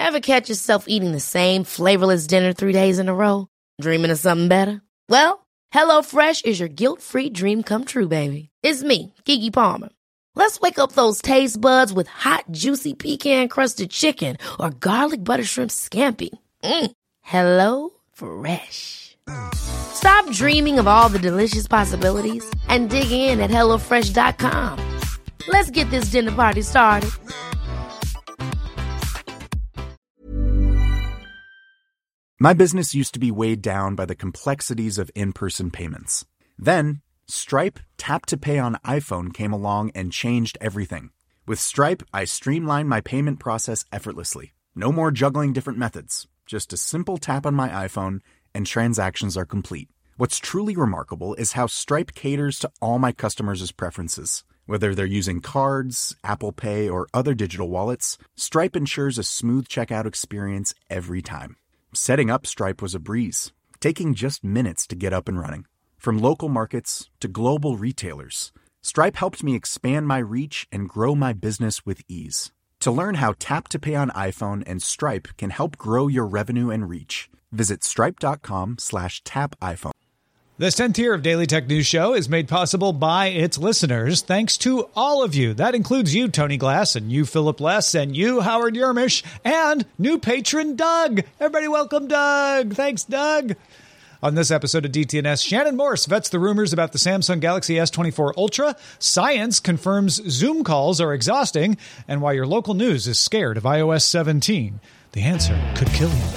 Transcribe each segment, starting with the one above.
Ever catch yourself eating the same flavorless dinner 3 days in a row? Dreaming of something better? Well, HelloFresh is your guilt-free dream come true, baby. It's me, Keke Palmer. Let's wake up those taste buds with hot, juicy pecan-crusted chicken or garlic butter shrimp scampi. Hello Fresh. Stop dreaming of all the delicious possibilities and dig in at HelloFresh.com. Let's get this dinner party started. My business used to be weighed down by the complexities of in-person payments. Then, Stripe Tap to Pay on iPhone came along and changed everything. With Stripe, I streamlined my payment process effortlessly. No more juggling different methods. Just a simple tap on my iPhone and transactions are complete. What's truly remarkable is how Stripe caters to all my customers' preferences. Whether they're using cards, Apple Pay, or other digital wallets, Stripe ensures a smooth checkout experience every time. Setting up Stripe was a breeze, taking just minutes to get up and running. From local markets to global retailers, Stripe helped me expand my reach and grow my business with ease. To learn how Tap to Pay on iPhone and Stripe can help grow your revenue and reach, visit stripe.com/tapiphone. This 10th year of Daily Tech News Show is made possible by its listeners, thanks to all of you. That includes you, Tony Glass, and you, Philip Less, and you, Howard Yermish, and new patron Doug. Everybody welcome Doug. Thanks, Doug. On this episode of DTNS, Shannon Morse vets the rumors about the Samsung Galaxy S24 Ultra, science confirms Zoom calls are exhausting, and why your local news is scared of iOS 17. The answer could kill you.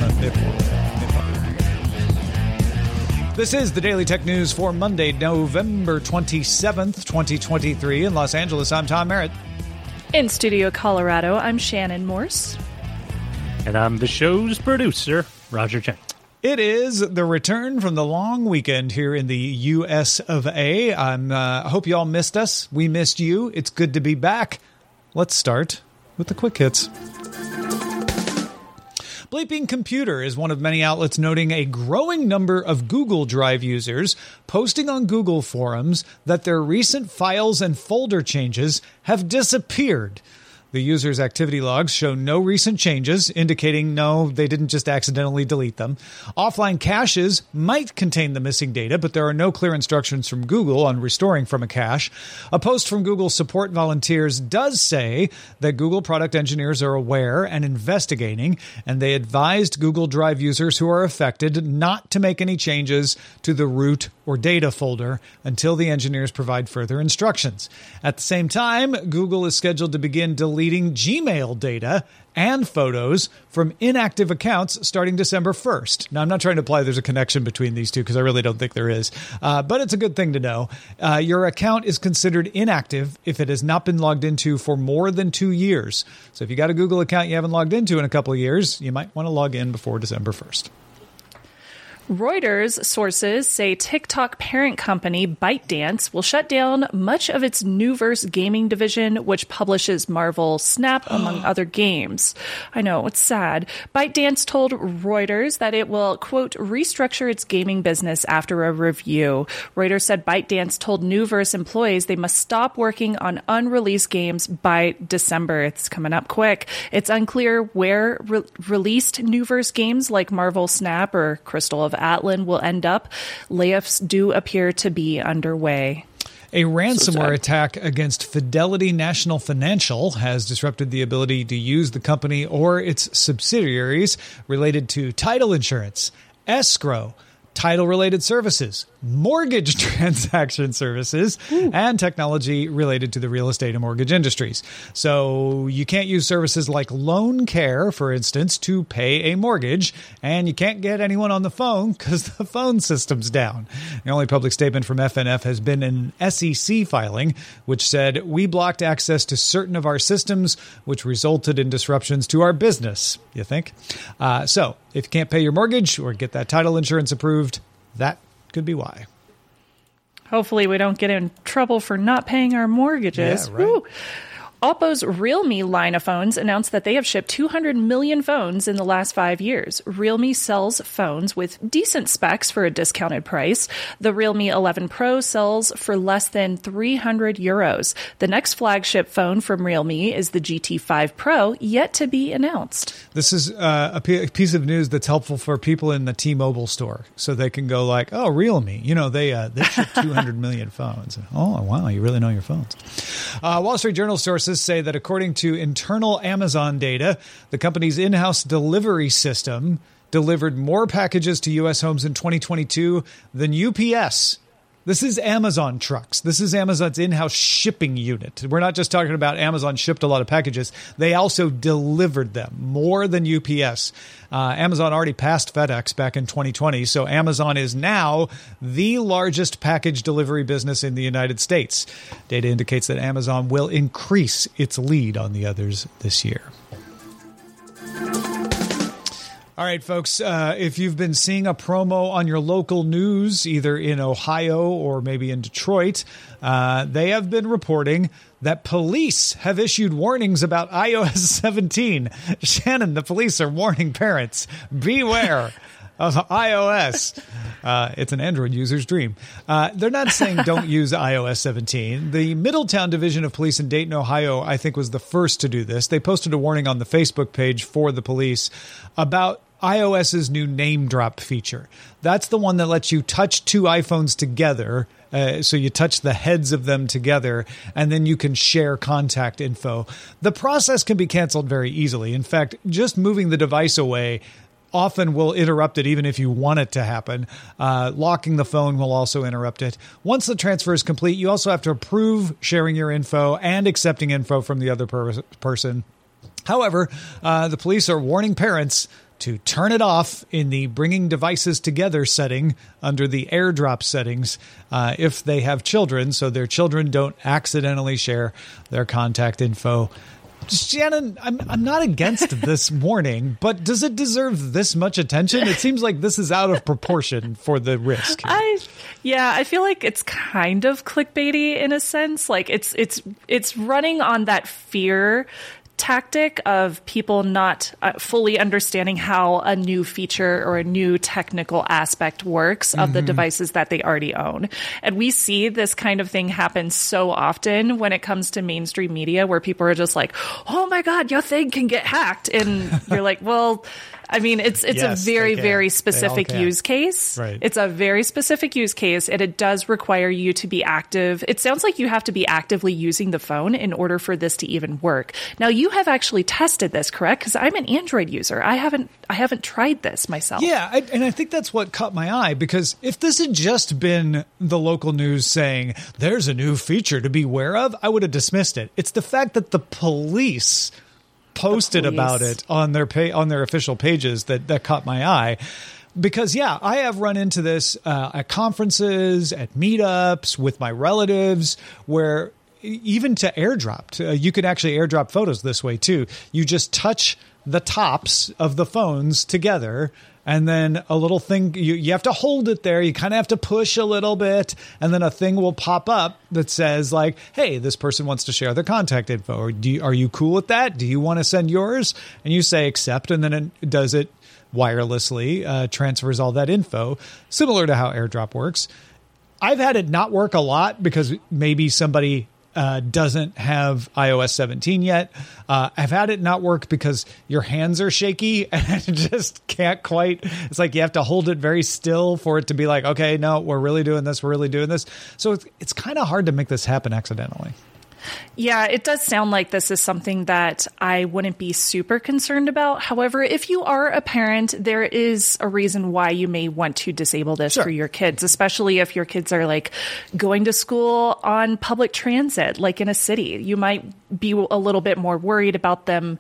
This is the Daily Tech News for Monday, November 27th, 2023. In Los Angeles, I'm Tom Merritt. In Studio Colorado, I'm Shannon Morse. And I'm the show's producer, Roger Chen. It is the return from the long weekend here in the U.S. of A. I hope you all missed us. We missed you. It's good to be back. Let's start with the quick hits. Bleeping Computer is one of many outlets noting a growing number of Google Drive users posting on Google forums that their recent files and folder changes have disappeared. The user's activity logs show no recent changes, indicating no, they didn't just accidentally delete them. Offline caches might contain the missing data, but there are no clear instructions from Google on restoring from a cache. A post from Google support volunteers does say that Google product engineers are aware and investigating, and they advised Google Drive users who are affected not to make any changes to the root or data folder until the engineers provide further instructions. At the same time, Google is scheduled to begin deleting Gmail data and photos from inactive accounts starting December 1st. Now, I'm not trying to imply there's a connection between these two because I really don't think there is, but it's a good thing to know. Your account is considered inactive if it has not been logged into for more than 2 years. So if you got a Google account you haven't logged into in a couple of years, you might want to log in before December 1st. Reuters sources say TikTok parent company ByteDance will shut down much of its Nuverse gaming division, which publishes Marvel Snap, among other games. I know, it's sad. ByteDance told Reuters that it will, quote, restructure its gaming business after a review. Reuters said ByteDance told Nuverse employees they must stop working on unreleased games by December. It's coming up quick. It's unclear where released Nuverse games like Marvel Snap or Crystal of Atlan will end up. Layoffs do appear to be underway. A ransomware attack against Fidelity National Financial has disrupted the ability to use the company or its subsidiaries related to title insurance, escrow, title-related services, mortgage transaction services, and technology related to the real estate and mortgage industries. So you can't use services like Loan Care, for instance, to pay a mortgage, and you can't get anyone on the phone because the phone system's down. The only public statement from FNF has been an SEC filing, which said, we blocked access to certain of our systems, which resulted in disruptions to our business. You think? So if you can't pay your mortgage or get that title insurance approved, that could be why. Hopefully we don't get in trouble for not paying our mortgages. Yeah, right. Oppo's Realme line of phones announced that they have shipped 200 million phones in the last 5 years. Realme sells phones with decent specs for a discounted price. The Realme 11 Pro sells for less than €300. The next flagship phone from Realme is the GT5 Pro, yet to be announced. This is a piece of news that's helpful for people in the T-Mobile store, so they can go like, oh, Realme, they ship 200 million phones. Oh, wow, you really know your phones. Wall Street Journal sources say that according to internal Amazon data, the company's in-house delivery system delivered more packages to U.S. homes in 2022 than UPS. This is Amazon trucks. This is Amazon's in-house shipping unit. We're not just talking about Amazon shipped a lot of packages. They also delivered them more than UPS. Amazon already passed FedEx back in 2020, so Amazon is now the largest package delivery business in the United States. Data indicates that Amazon will increase its lead on the others this year. All right, folks, if you've been seeing a promo on your local news, either in Ohio or maybe in Detroit, they have been reporting that police have issued warnings about iOS 17. Shannon, the police are warning parents, beware of iOS. It's an Android user's dream. They're not saying don't use iOS 17. The Middletown Division of Police in Dayton, Ohio, I think was the first to do this. They posted a warning on the Facebook page for the police about iOS's new name drop feature. That's the one that lets you touch two iPhones together. So you touch the heads of them together, and then you can share contact info. The process can be canceled very easily. In fact, just moving the device away often will interrupt it, even if you want it to happen. Locking the phone will also interrupt it. Once the transfer is complete, you also have to approve sharing your info and accepting info from the other person. However, the police are warning parents to turn it off in the bringing devices together setting under the AirDrop settings if they have children, so their children don't accidentally share their contact info. Shannon, I'm not against this warning, but does it deserve this much attention? It seems like this is out of proportion for the risk. I feel like it's kind of clickbaity in a sense. Like it's running on that fear tactic of people not fully understanding how a new feature or a new technical aspect works of the devices that they already own. And we see this kind of thing happen so often when it comes to mainstream media, where people are just like, oh my God, your thing can get hacked. And you're like, well, I mean, it's yes, a very, very specific use case. Right. It's a very specific use case, and it does require you to be active. It sounds like you have to be actively using the phone in order for this to even work. Now, you have actually tested this, correct? Because I'm an Android user. I haven't tried this myself. Yeah, and I think that's what caught my eye, because if this had just been the local news saying there's a new feature to be aware of, I would have dismissed it. It's the fact that the police posted about it on their official pages that caught my eye. Because, yeah, I have run into this at conferences, at meetups, with my relatives, where even to AirDrop, you can actually AirDrop photos this way, too. You just touch the tops of the phones together, and then a little thing, you have to hold it there. You kind of have to push a little bit, and then a thing will pop up that says, like, hey, this person wants to share their contact info. Or are you cool with that? Do you want to send yours? And you say accept, and then it does it wirelessly, transfers all that info, similar to how AirDrop works. I've had it not work a lot because maybe somebody doesn't have iOS 17 yet. I've had it not work because your hands are shaky and it just can't quite. It's like you have to hold it very still for it to be like, okay, no, we're really doing this. We're really doing this. So it's kind of hard to make this happen accidentally. Yeah, it does sound like this is something that I wouldn't be super concerned about. However, if you are a parent, there is a reason why you may want to disable this for your kids, especially if your kids are like going to school on public transit, like in a city. You might be a little bit more worried about them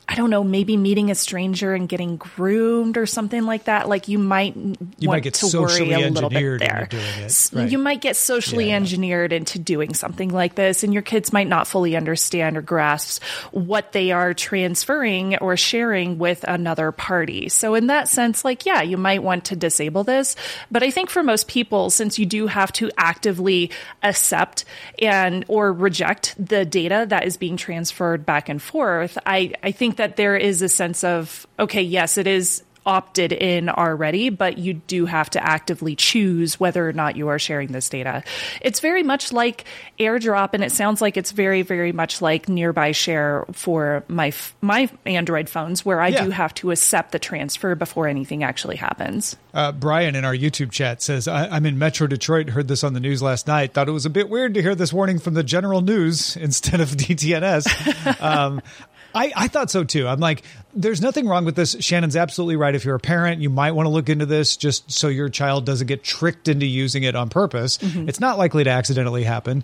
I don't know, maybe meeting a stranger and getting groomed or something like that. Like you might get to socially worry a little bit there. into doing it. Right. You might get socially engineered into doing something like this, and your kids might not fully understand or grasp what they are transferring or sharing with another party. So in that sense, like, yeah, you might want to disable this. But I think for most people, since you do have to actively accept or reject the data that is being transferred back and forth, I think that there is a sense of, okay, yes, it is opted in already, but you do have to actively choose whether or not you are sharing this data. It's very much like AirDrop, and it sounds like it's very, very much like Nearby Share for my Android phones, where I do have to accept the transfer before anything actually happens. Brian in our YouTube chat says, I'm in Metro Detroit, heard this on the news last night, thought it was a bit weird to hear this warning from the general news instead of DTNS. I thought so too. I'm like, there's nothing wrong with this. Shannon's absolutely right. If you're a parent, you might want to look into this just so your child doesn't get tricked into using it on purpose. Mm-hmm. It's not likely to accidentally happen.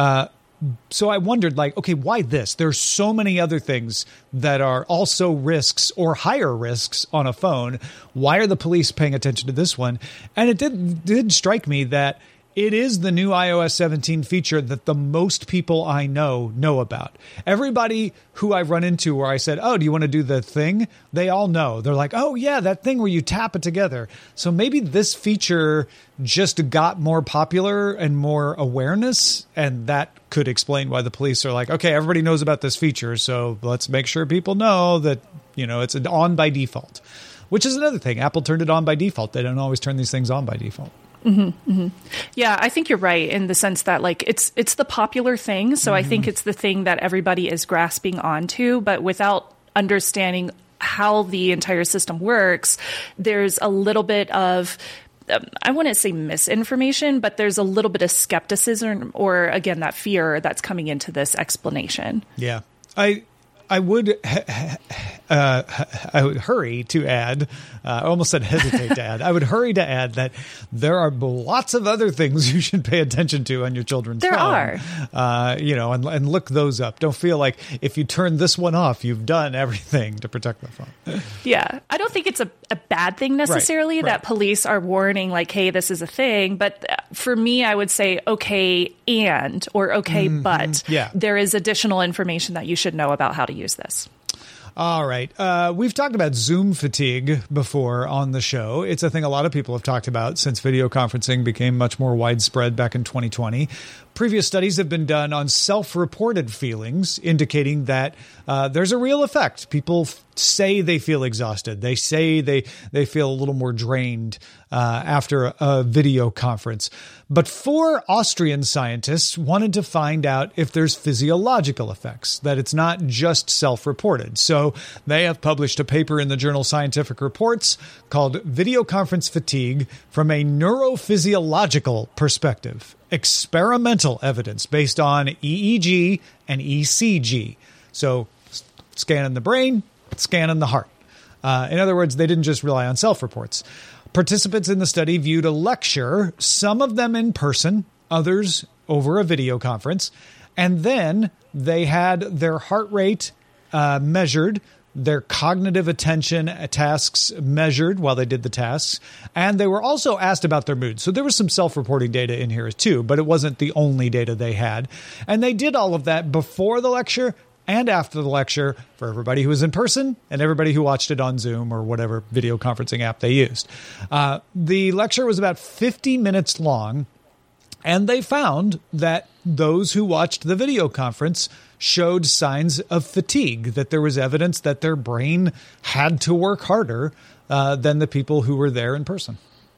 So I wondered, like, okay, why this? There's so many other things that are also risks or higher risks on a phone. Why are the police paying attention to this one? And it did strike me that it is the new iOS 17 feature that the most people I know about. Everybody who I've run into where I said, oh, do you want to do the thing? They all know. They're like, oh, yeah, that thing where you tap it together. So maybe this feature just got more popular and more awareness, and that could explain why the police are like, okay, everybody knows about this feature, so let's make sure people know that, it's on by default, which is another thing. Apple turned it on by default. They don't always turn these things on by default. Mm-hmm, mm-hmm. Yeah, I think you're right in the sense that like it's the popular thing. So I think it's the thing that everybody is grasping onto, but without understanding how the entire system works, there's a little bit of I wouldn't say misinformation, but there's a little bit of skepticism or again, that fear that's coming into this explanation. Yeah, I would hurry to add, I almost said hesitate to add. I would hurry to add that there are lots of other things you should pay attention to on your children's phone. There are. And look those up. Don't feel like if you turn this one off, you've done everything to protect the phone. Yeah. I don't think it's a bad thing necessarily that police are warning like, hey, this is a thing. But for me, I would say, okay, but there is additional information that you should know about how to use this. All right. We've talked about Zoom fatigue before on the show. It's a thing a lot of people have talked about since video conferencing became much more widespread back in 2020. Previous studies have been done on self-reported feelings, indicating that there's a real effect. People say they feel exhausted. They say they feel a little more drained after a video conference. But 4 Austrian scientists wanted to find out if there's physiological effects, that it's not just self-reported. So they have published a paper in the journal Scientific Reports called Video Conference Fatigue from a Neurophysiological Perspective. Experimental evidence based on EEG and ECG. So scanning the brain, scanning the heart. In other words, they didn't just rely on self-reports. Participants in the study viewed a lecture, some of them in person, others over a video conference, and then they had their heart rate measured, their cognitive attention tasks measured while they did the tasks, and they were also asked about their mood. So there was some self-reporting data in here too, but it wasn't the only data they had. And they did all of that before the lecture and after the lecture for everybody who was in person and everybody who watched it on Zoom or whatever video conferencing app they used. The lecture was about 50 minutes long, and they found that those who watched the video conference showed signs of fatigue, that there was evidence that their brain had to work harder than the people who were there in person.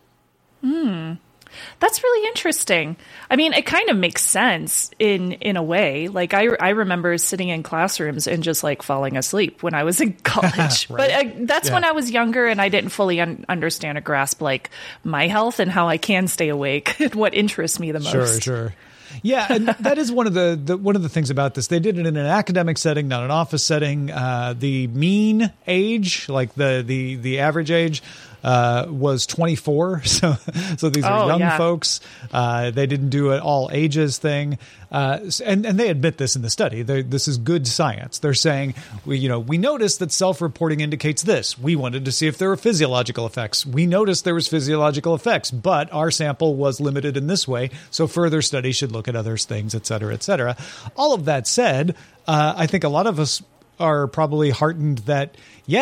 That's really interesting. I mean, it kind of makes sense in a way. Like I remember sitting in classrooms and just like falling asleep when I was in college. Right. But that's when I was younger and I didn't fully understand or grasp like my health and how I can stay awake and what interests me the most. Sure. Yeah, and that is one of the things about this. They did it in an academic setting, not an office setting. The mean age, like the average age was 24. So these are young folks. They didn't do an all ages thing. And they admit this in the study. This is good science. They're saying, we noticed that self-reporting indicates this. We wanted to see if there were physiological effects. We noticed there was physiological effects, but our sample was limited in this way. So further studies should look at other things, et cetera, et cetera. All of that said, I think a lot of us are probably heartened that,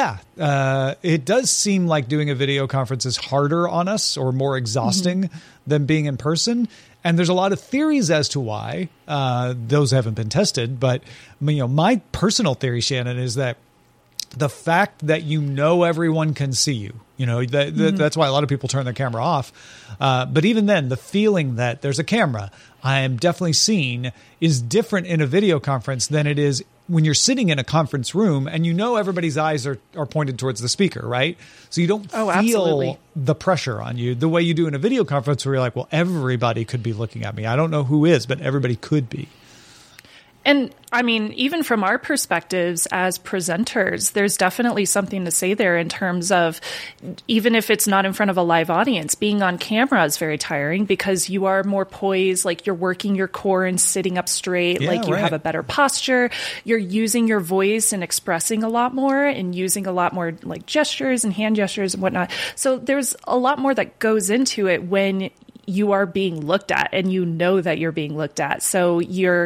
it does seem like doing a video conference is harder on us or more exhausting than being in person. And there's a lot of theories as to why. Those haven't been tested. But my personal theory, Shannon, is that the fact that everyone can see you, that's why a lot of people turn their camera off. But even then, the feeling that there's a camera, I am definitely seen, is different in a video conference than it is when you're sitting in a conference room and everybody's eyes are pointed towards the speaker, right? So you don't feel the pressure on you the way you do in a video conference where you're like, well, everybody could be looking at me. I don't know who is, but everybody could be. And I mean, even from our perspectives as presenters, there's definitely something to say there in terms of, even if it's not in front of a live audience, being on camera is very tiring because you are more poised, like you're working your core and sitting up straight, you have a better posture, you're using your voice and expressing a lot more and using a lot more like gestures and hand gestures and whatnot. So there's a lot more that goes into it when you are being looked at and that you're being looked at. So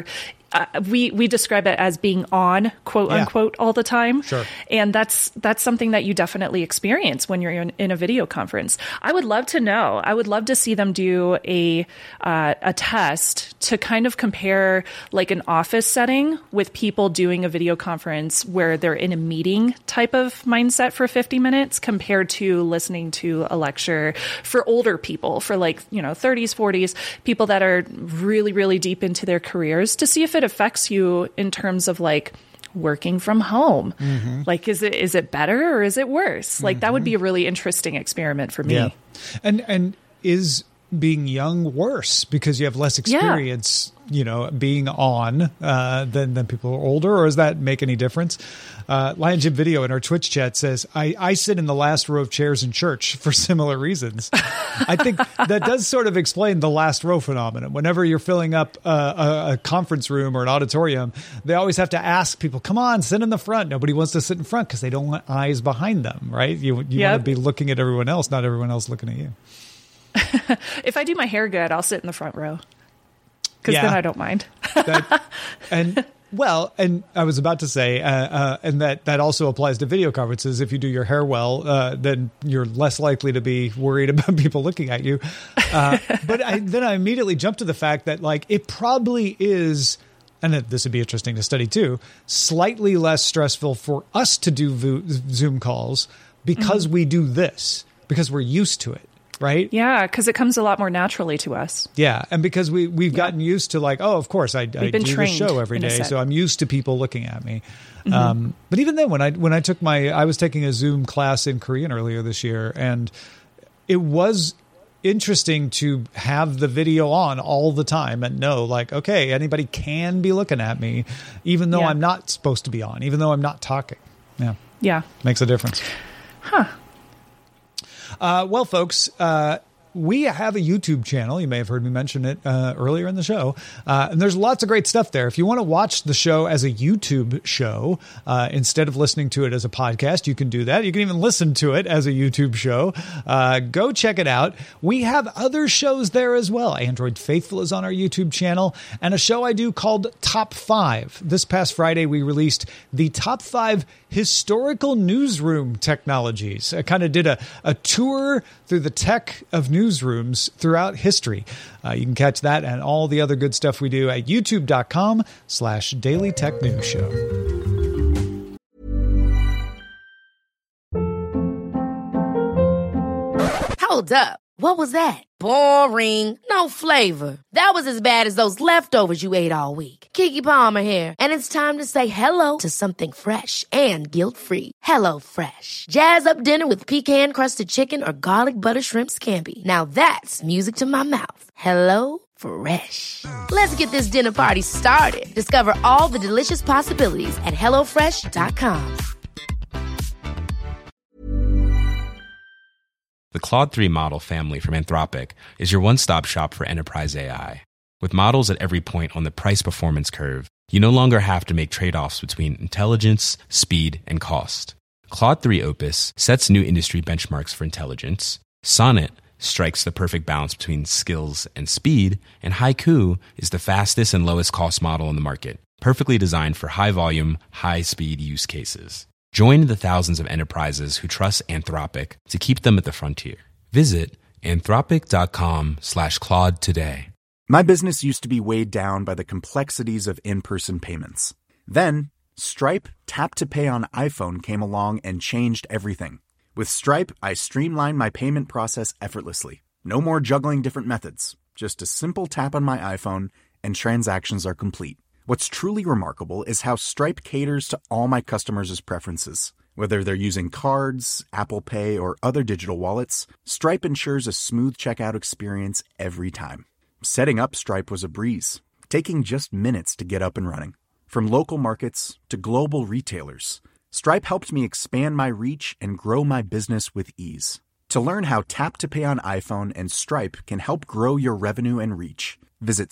we describe it as being on, quote unquote, all the time. Sure. And that's something that you definitely experience when you're in a video conference. I would love to see them do a test to kind of compare like an office setting with people doing a video conference where they're in a meeting type of mindset for 50 minutes compared to listening to a lecture for older people, for 30s, 40s, people that are really, really deep into their careers, to see if it affects you in terms of like working from home. Like, is it better or is it worse? Like that would be a really interesting experiment for me. Yeah. And is being young worse because you have less experience, being on than people who are older, or does that make any difference? Lion Jim Video in our Twitch chat says, I sit in the last row of chairs in church for similar reasons. I think that does sort of explain the last row phenomenon. Whenever you're filling up a conference room or an auditorium, they always have to ask people, come on, sit in the front. Nobody wants to sit in front because they don't want eyes behind them, right? You want to be looking at everyone else, not everyone else looking at you. If I do my hair good, I'll sit in the front row because then I don't mind. And I was about to say, and that also applies to video conferences. If you do your hair well, then you're less likely to be worried about people looking at you. But then I immediately jumped to the fact that it probably is, and this would be interesting to study too, slightly less stressful for us to do Zoom calls because we do this, because we're used to it. Right? Yeah, because it comes a lot more naturally to us. Yeah, and because we've gotten used to of course I do the show every day, so I'm used to people looking at me. But even then, when I took I was taking a Zoom class in Korean earlier this year, and it was interesting to have the video on all the time and know okay, anybody can be looking at me, even though I'm not supposed to be on, even though I'm not talking. Yeah, makes a difference. Huh. Well, folks, we have a YouTube channel. You may have heard me mention it earlier in the show. And there's lots of great stuff there. If you want to watch the show as a YouTube show, instead of listening to it as a podcast, you can do that. You can even listen to it as a YouTube show. Go check it out. We have other shows there as well. Android Faithful is on our YouTube channel, and a show I do called Top 5. This past Friday, we released the Top 5 historical newsroom technologies. I kind of did a tour through the tech of newsrooms throughout history. You can catch that and all the other good stuff we do at youtube.com/Daily Tech News Show. Hold up. What was that? Boring. No flavor. That was as bad as those leftovers you ate all week. Keke Palmer here, and it's time to say hello to something fresh and guilt-free. Hello Fresh. Jazz up dinner with pecan-crusted chicken or garlic butter shrimp scampi. Now that's music to my mouth. Hello Fresh. Let's get this dinner party started. Discover all the delicious possibilities at HelloFresh.com. The Claude 3 model family from Anthropic is your one-stop shop for enterprise AI. With models at every point on the price-performance curve, you no longer have to make trade-offs between intelligence, speed, and cost. Claude 3 Opus sets new industry benchmarks for intelligence. Sonnet strikes the perfect balance between skills and speed. And Haiku is the fastest and lowest cost model in the market, perfectly designed for high-volume, high-speed use cases. Join the thousands of enterprises who trust Anthropic to keep them at the frontier. Visit anthropic.com/Claude today. My business used to be weighed down by the complexities of in-person payments. Then, Stripe Tap to Pay on iPhone came along and changed everything. With Stripe, I streamlined my payment process effortlessly. No more juggling different methods. Just a simple tap on my iPhone and transactions are complete. What's truly remarkable is how Stripe caters to all my customers' preferences. Whether they're using cards, Apple Pay, or other digital wallets, Stripe ensures a smooth checkout experience every time. Setting up Stripe was a breeze, taking just minutes to get up and running. From local markets to global retailers, Stripe helped me expand my reach and grow my business with ease. To learn how Tap to Pay on iPhone and Stripe can help grow your revenue and reach, visit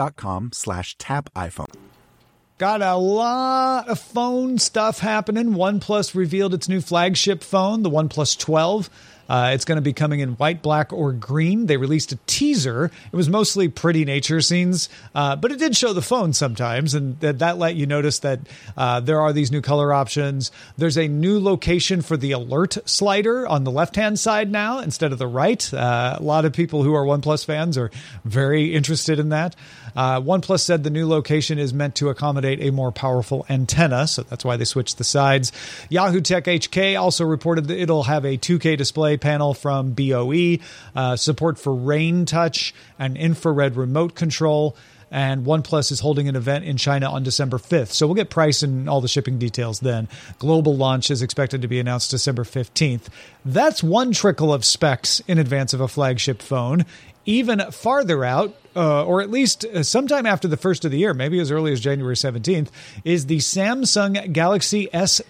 stripe.com/tapiphone. Got a lot of phone stuff happening. OnePlus revealed its new flagship phone, the OnePlus 12. It's going to be coming in white, black, or green. They released a teaser. It was mostly pretty nature scenes, but it did show the phone sometimes, and that let you notice that there are these new color options. There's a new location for the alert slider on the left-hand side now instead of the right. A lot of people who are OnePlus fans are very interested in that. OnePlus said the new location is meant to accommodate a more powerful antenna, so that's why they switched the sides. Yahoo Tech HK also reported that it'll have a 2K display panel from BOE, support for Rain Touch and infrared remote control, and OnePlus is holding an event in China on December 5th. So we'll get price and all the shipping details then. Global launch is expected to be announced December 15th. That's one trickle of specs in advance of a flagship phone. Even farther out, or at least sometime after the first of the year, maybe as early as January 17th, is the Samsung Galaxy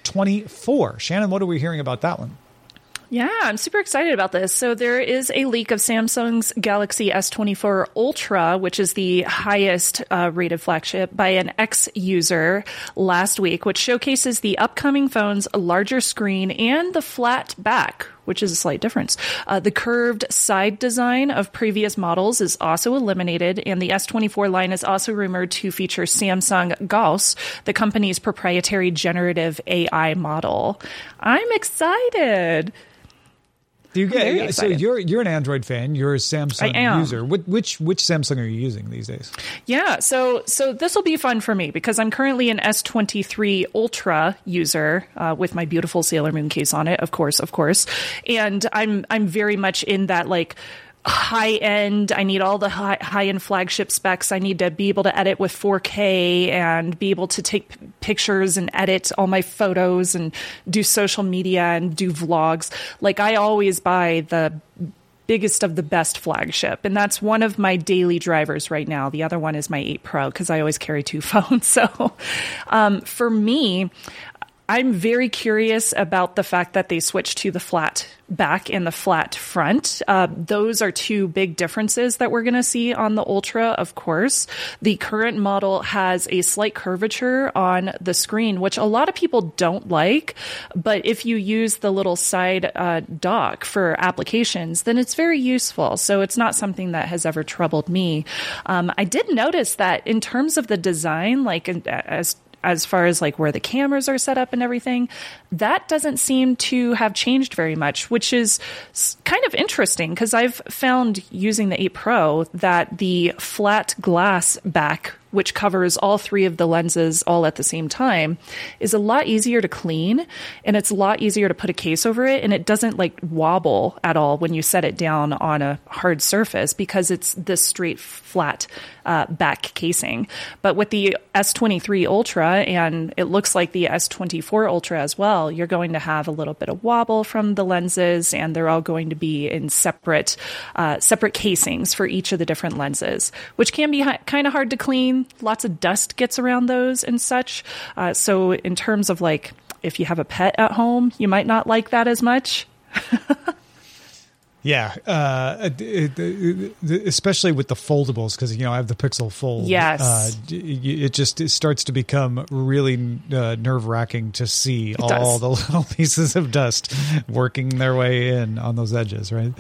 S24. Shannon, what are we hearing about that one? Yeah, I'm super excited about this. So there is a leak of Samsung's Galaxy S24 Ultra, which is the highest rated flagship, by an ex-user last week, which showcases the upcoming phone's larger screen and the flat back, which is a slight difference. The curved side design of previous models is also eliminated, and the S24 line is also rumored to feature Samsung Gauss, the company's proprietary generative AI model. I'm excited. So you're an Android fan. You're a Samsung user. Which Samsung are you using these days? Yeah, so this will be fun for me because I'm currently an S23 Ultra user with my beautiful Sailor Moon case on it, of course, and I'm very much in that like high end. I need all the high end flagship specs. I need to be able to edit with 4K and be able to take pictures and edit all my photos and do social media and do vlogs. Like I always buy the biggest of the best flagship, and that's one of my daily drivers right now. The other one is my 8 Pro because I always carry 2 phones. So for me, I'm very curious about the fact that they switched to the flat back and the flat front. Those are two big differences that we're going to see on the Ultra, of course. The current model has a slight curvature on the screen, which a lot of people don't like. But if you use the little side dock for applications, then it's very useful. So it's not something that has ever troubled me. I did notice that in terms of the design, like as far as like where the cameras are set up and everything, that doesn't seem to have changed very much, which is kind of interesting because I've found using the 8 Pro that the flat glass back, which covers all 3 of the lenses all at the same time, is a lot easier to clean, and it's a lot easier to put a case over it, and it doesn't like wobble at all when you set it down on a hard surface because it's this straight flat back casing. But with the S23 Ultra, and it looks like the S24 Ultra as well, you're going to have a little bit of wobble from the lenses, and they're all going to be in separate casings for each of the different lenses, which can be kind of hard to clean. Lots of dust gets around those and such. So in terms of like, if you have a pet at home, you might not like that as much. Yeah, especially with the foldables, because I have the Pixel Fold. Yes, it starts to become really nerve-wracking to see all the little pieces of dust working their way in on those edges, right?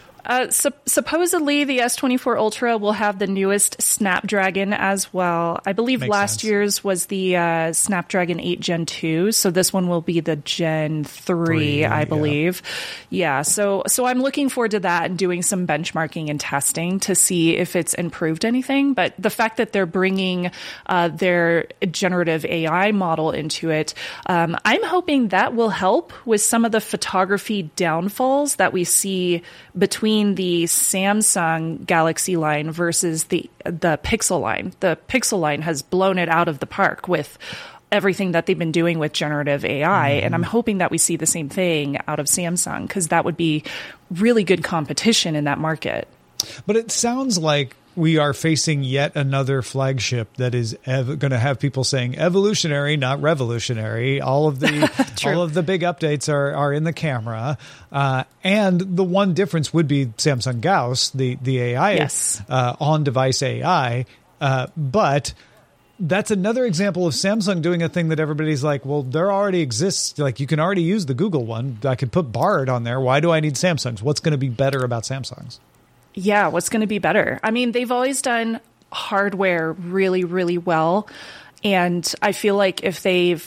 Supposedly, the S24 Ultra will have the newest Snapdragon as well. I believe last year's was the Snapdragon 8 Gen 2, so this one will be the Gen 3, I believe. Yeah, so I'm looking forward to that and doing some benchmarking and testing to see if it's improved anything. But the fact that they're bringing their generative AI model into it, I'm hoping that will help with some of the photography downfalls that we see between the Samsung Galaxy line versus the Pixel line. The Pixel line has blown it out of the park with everything that they've been doing with generative AI. And I'm hoping that we see the same thing out of Samsung, because that would be really good competition in that market. But it sounds like we are facing yet another flagship that is going to have people saying evolutionary, not revolutionary. All of the big updates are in the camera, and the one difference would be Samsung Gauss, the AI, on-device AI, but. That's another example of Samsung doing a thing that everybody's like, well, there already exists. Like, you can already use the Google one. I could put Bard on there. Why do I need Samsung's? What's going to be better about Samsung's? Yeah, what's going to be better? I mean, they've always done hardware really, really well. And I feel like if they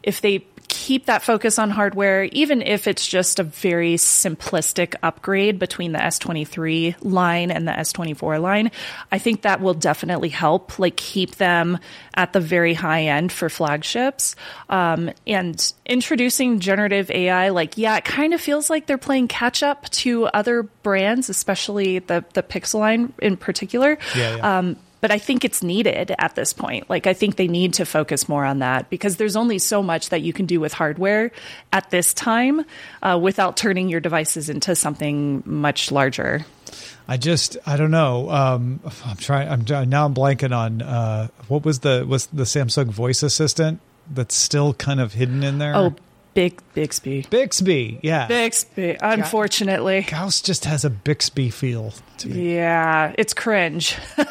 keep that focus on hardware, even if it's just a very simplistic upgrade between the S23 line and the S24 line, I think that will definitely help, like, keep them at the very high end for flagships. And introducing generative AI, it kind of feels like they're playing catch up to other brands, especially the Pixel line in particular. But I think it's needed at this point. I think they need to focus more on that, because there's only so much that you can do with hardware at this time without turning your devices into something much larger. I don't know. I'm blanking on what was the Samsung voice assistant that's still kind of hidden in there. Oh, Bixby. Bixby, yeah. Bixby, unfortunately. Gauss just has a Bixby feel to me. Yeah, it's cringe.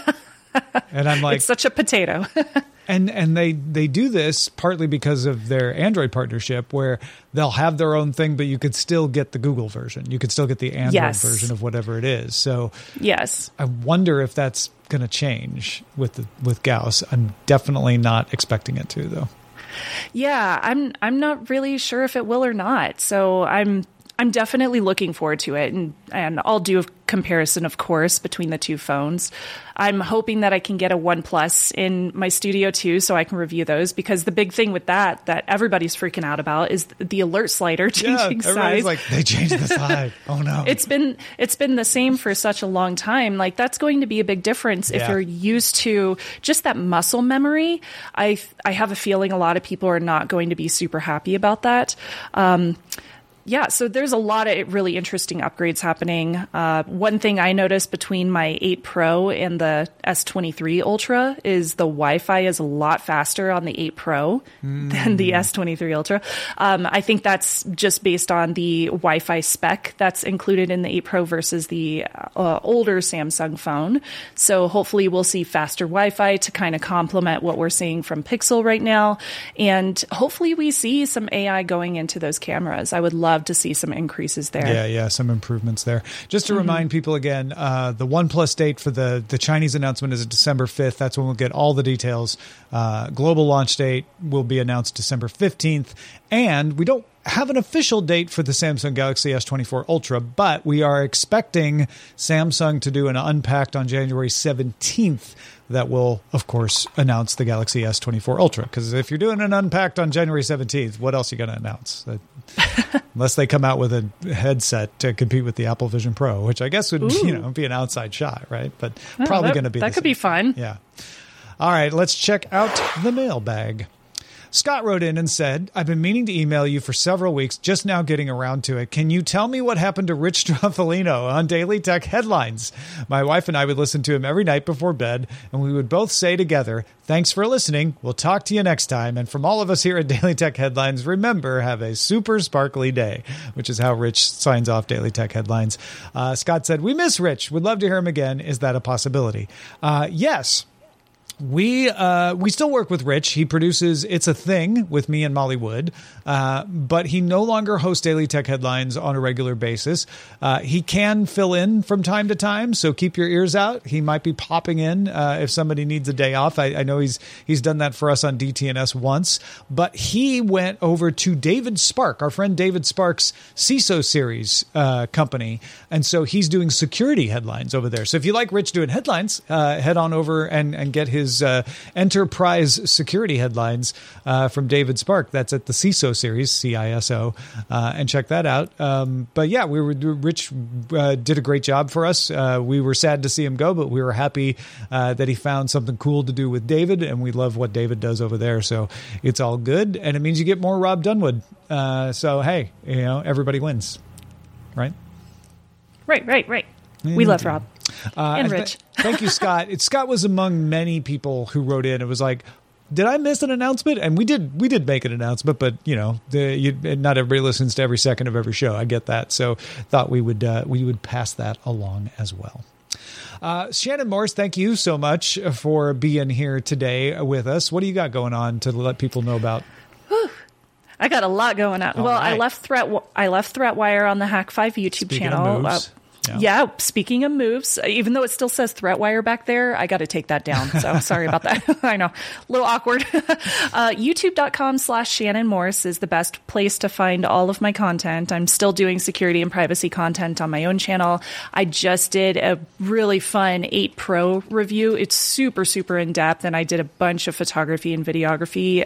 And I'm like, it's such a potato. and they do this partly because of their Android partnership, where they'll have their own thing, but you could still get the Google version. You could still get the Android version of whatever it is. So yes, I wonder if that's going to change with Gauss. I'm definitely not expecting it to, though. Yeah, I'm not really sure if it will or not. So I'm definitely looking forward to it, and I'll do a comparison, of course, between the two phones. I'm hoping that I can get a OnePlus in my studio too, so I can review those, because the big thing with that everybody's freaking out about is the alert slider changing size. Everybody's like, they changed the slide. Oh no. It's been the same for such a long time. That's going to be a big difference if you're used to just that muscle memory. I have a feeling a lot of people are not going to be super happy about that. Yeah, so there's a lot of really interesting upgrades happening. One thing I noticed between my 8 Pro and the S23 Ultra is the Wi-Fi is a lot faster on the 8 Pro than the S23 Ultra. I think that's just based on the Wi-Fi spec that's included in the 8 Pro versus the older Samsung phone. So hopefully we'll see faster Wi-Fi to kind of complement what we're seeing from Pixel right now. And hopefully we see some AI going into those cameras. I would love to see some increases there. Yeah, some improvements there. Just to remind people again, the OnePlus date for the Chinese announcement is December 5th. That's when we'll get all the details. Global launch date will be announced December 15th. And we don't have an official date for the Samsung Galaxy S24 Ultra, but we are expecting Samsung to do an unpacked on January 17th that will, of course, announce the Galaxy S24 Ultra. Because if you're doing an unpacked on January 17th, what else are you going to announce? Unless they come out with a headset to compete with the Apple Vision Pro, which I guess would be an outside shot, right? But probably going to be that could be fun. Yeah. All right, let's check out the mailbag. Scott wrote in and said, I've been meaning to email you for several weeks, just now getting around to it. Can you tell me what happened to Rich Stroffolino on Daily Tech Headlines? My wife and I would listen to him every night before bed, and we would both say together, thanks for listening. We'll talk to you next time. And from all of us here at Daily Tech Headlines, remember, have a super sparkly day, which is how Rich signs off Daily Tech Headlines. Scott said, we miss Rich. Would love to hear him again. Is that a possibility? Yes. We still work with Rich. He produces It's a Thing with me and Molly Wood, but he no longer hosts Daily Tech Headlines on a regular basis. He can fill in from time to time, so keep your ears out. He might be popping in if somebody needs a day off. I know he's done that for us on DTNS once, but he went over to David Spark, our friend David Spark's CISO series company, and so he's doing security headlines over there. So if you like Rich doing headlines, head on over and get his enterprise security headlines from David Spark. That's at the CISO series, CISO, and check that out. But yeah, Rich did a great job for us. We were sad to see him go, but we were happy that he found something cool to do with David, and we love what David does over there. So it's all good, and it means you get more Rob Dunwood. So hey, everybody wins, right? Right. We love Rob. And Rich. Thank you, Scott. Scott was among many people who wrote in. It was like, did I miss an announcement? And we did make an announcement, but not everybody listens to every second of every show. I get that. So thought we would pass that along as well. Shannon Morse, thank you so much for being here today with us. What do you got going on to let people know about? I got a lot going on. Well, right. I left ThreatWire on the Hack5 YouTube channel. Yeah, speaking of moves, even though it still says ThreatWire back there, I got to take that down. So sorry about that. I know, a little awkward. YouTube.com/Shannon Morse is the best place to find all of my content. I'm still doing security and privacy content on my own channel. I just did a really fun 8 Pro review. It's super, super in-depth, and I did a bunch of photography and videography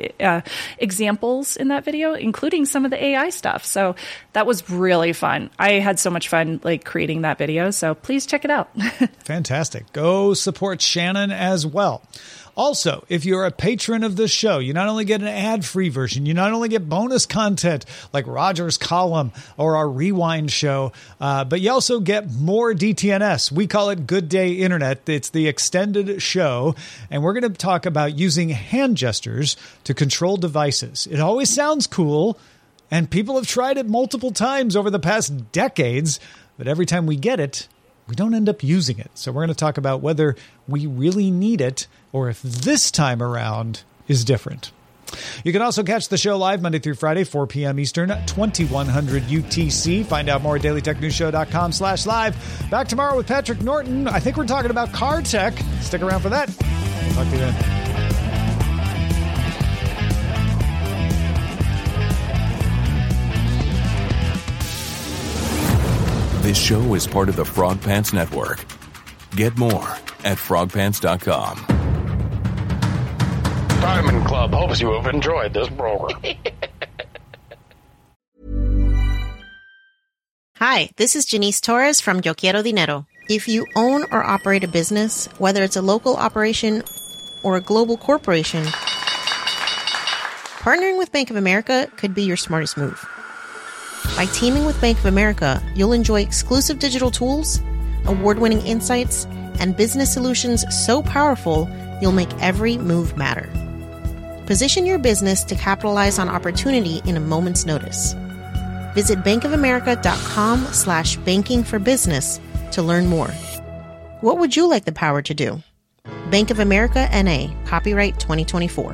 examples in that video, including some of the AI stuff. So that was really fun. I had so much fun creating that video, so please check it out. Fantastic. Go support Shannon as well. Also, if you're a patron of this show, you not only get an ad-free version, you not only get bonus content like Roger's column or our Rewind show, but you also get more DTNS. We call it Good Day Internet. It's the extended show, and we're going to talk about using hand gestures to control devices. It always sounds cool, and people have tried it multiple times over the past decades, but every time we get it, we don't end up using it. So we're going to talk about whether we really need it or if this time around is different. You can also catch the show live Monday through Friday, 4 p.m. Eastern, 2100 UTC. Find out more at dailytechnewsshow.com/live. Back tomorrow with Patrick Norton. I think we're talking about car tech. Stick around for that. We'll talk to you then. This show is part of the Frog Pants Network. Get more at frogpants.com. Diamond Club hopes you have enjoyed this program. Hi, this is Janice Torres from Yo Quiero Dinero. If you own or operate a business, whether it's a local operation or a global corporation, partnering with Bank of America could be your smartest move. By teaming with Bank of America, you'll enjoy exclusive digital tools, award-winning insights, and business solutions so powerful, you'll make every move matter. Position your business to capitalize on opportunity in a moment's notice. Visit bankofamerica.com/banking for business to learn more. What would you like the power to do? Bank of America N.A., copyright 2024.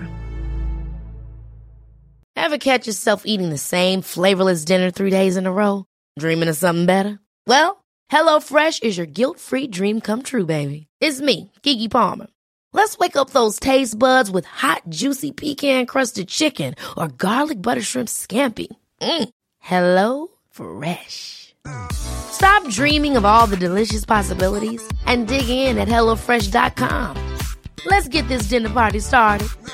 Ever catch yourself eating the same flavorless dinner 3 days in a row? Dreaming of something better? Well, HelloFresh is your guilt-free dream come true, baby. It's me, Keke Palmer. Let's wake up those taste buds with hot, juicy pecan-crusted chicken or garlic butter shrimp scampi. Hello Fresh. Stop dreaming of all the delicious possibilities and dig in at HelloFresh.com. Let's get this dinner party started.